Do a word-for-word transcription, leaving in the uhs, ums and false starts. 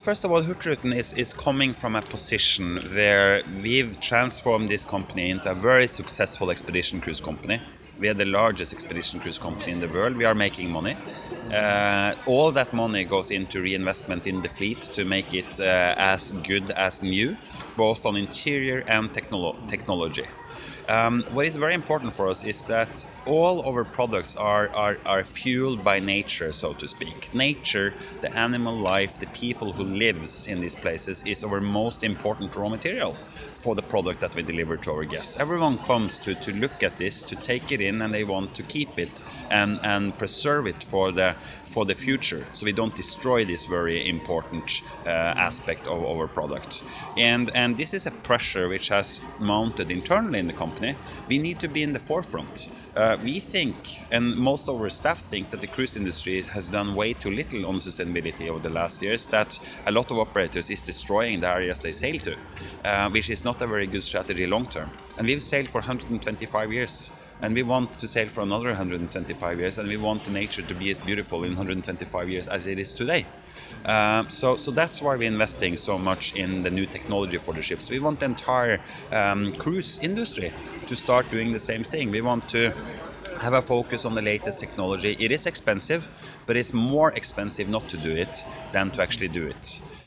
First of all, Hurtigruten is, is coming from a position where we've transformed this company into a very successful expedition cruise company. We are the largest expedition cruise company in the world. We are making money. Uh, all that money goes into reinvestment in the fleet to make it uh, as good as new, both on interior and technolo technology. Um, what is very important for us is that all our products are, are, are fueled by nature, so to speak. Nature, the animal life, the people who lives in these places is our most important raw material for the product that we deliver to our guests. Everyone comes to, to look at this, to take it in, and they want to keep it and, and preserve it for the, for the future, so we don't destroy this very important uh, aspect of our product. And, and this is a pressure which has mounted internally in the company. We need to be in the forefront. Uh, we think, and most of our staff think, that the cruise industry has done way too little on sustainability over the last years, that a lot of operators is destroying the areas they sail to, uh, which is not a very good strategy long term. And we've sailed for one hundred twenty-five years. And we want to sail for another one hundred twenty-five years, and we want the nature to be as beautiful in one hundred twenty-five years as it is today. Uh, so, so that's why we're investing so much in the new technology for the ships. We want the entire um, cruise industry to start doing the same thing. We want to have a focus on the latest technology. It is expensive, but it's more expensive not to do it than to actually do it.